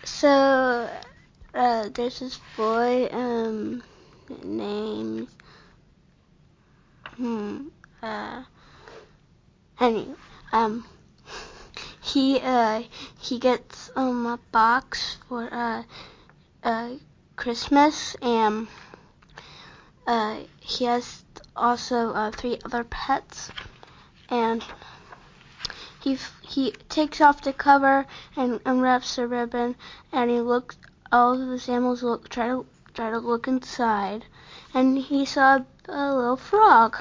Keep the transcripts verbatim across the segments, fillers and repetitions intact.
So uh, there's this boy um, named hmm, uh, Henry. Um, he uh, he gets um, a box for uh, uh, Christmas, and uh, he has also uh, three other pets, and he he takes off the cover and unwraps the ribbon, and he looks. All of the animals look try to try to look inside, and he saw a little frog,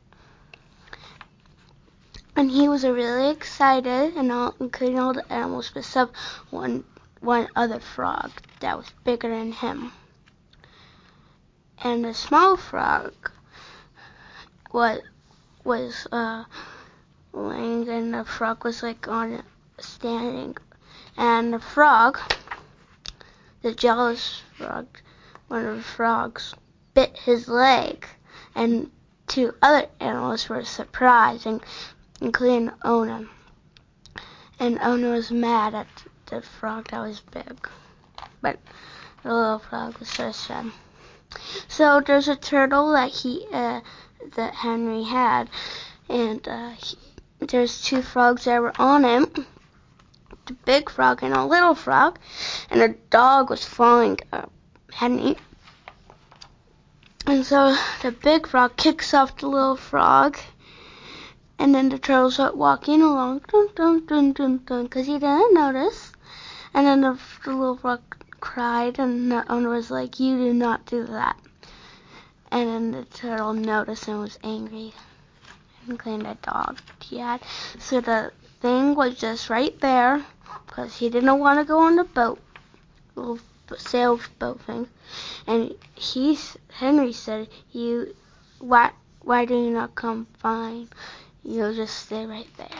and he was really excited, and all, including all the animals, except one one other frog that was bigger than him. And the small frog was was uh laying, and the frog was like on it, standing, and the frog, the jealous frog, one of the frogs, bit his leg, and two other animals were surprised, and, including Ona. And Ona was mad at the frog that was big, but the little frog was so sad. So there's a turtle that he, uh, that Henry had, and uh, he, there's two frogs that were on him. The big frog and a little frog, and a dog was following uh, Henry. And so the big frog kicks off the little frog, and then the turtle start walking along, dun dun dun dun dun, because he didn't notice. And then the, the little frog cried, and the owner was like, "You do not do that." And then the turtle noticed and was angry, including the dog he had. So the thing was just right there, because he didn't want to go on the boat, little sailboat thing. And he, Henry said, "You, why, why do you not come fine? You'll just stay right there."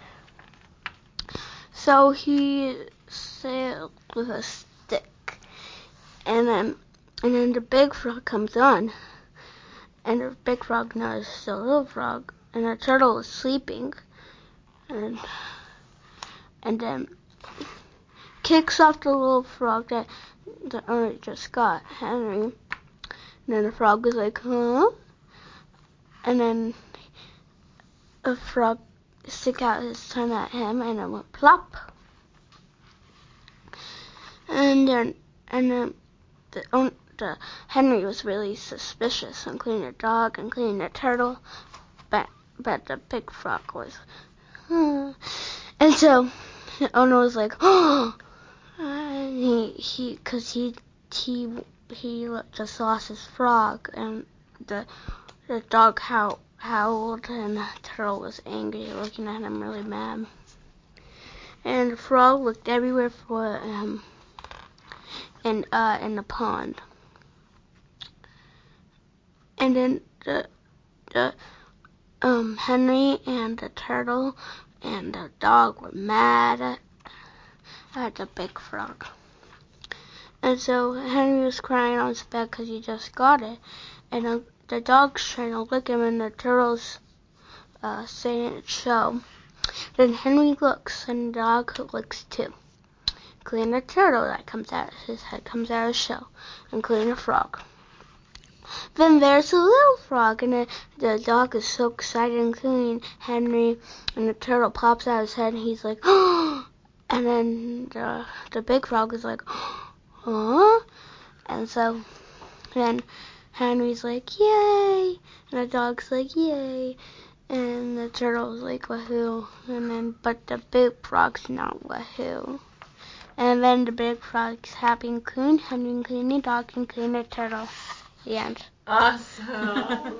So he sailed with a stick, and then, and then the big frog comes on, and the big frog noticed the little frog, and the turtle was sleeping, and and then kicks off the little frog that the owner just got, Henry. And then the frog was like, "Huh?" And then the frog stick out his tongue at him, and it went plop. And then, and then the, own, the Henry was really suspicious, including the dog, including the turtle, but but the big frog was. Hmm. And so the owner was like, "Oh!" And he he, cause he he he just lost his frog, and the the dog howled. howled and the turtle was angry, looking at him really mad. And the frog looked everywhere for him in uh in the pond. And then the the um Henry and the turtle and the dog were mad at, at the big frog. And so Henry was crying on his bed because he just got it, and uh, the dog's trying to lick him, and the turtle's uh, saying its shell. Then Henry looks, and the dog looks too, including the turtle that comes out, his head comes out of his shell, including the frog. Then there's a little frog, and the, the dog is so excited, including Henry, and the turtle pops out his head, and he's like, "Oh!" And then the, the big frog is like, "Huh?" And so then Henry's like, "Yay!" And the dog's like, "Yay!" And the turtle's like, "Wahoo!" And then, but the big frog's not wahoo. And then the big frog's happy, including Henry, including the dog, including the turtle. The end. Awesome.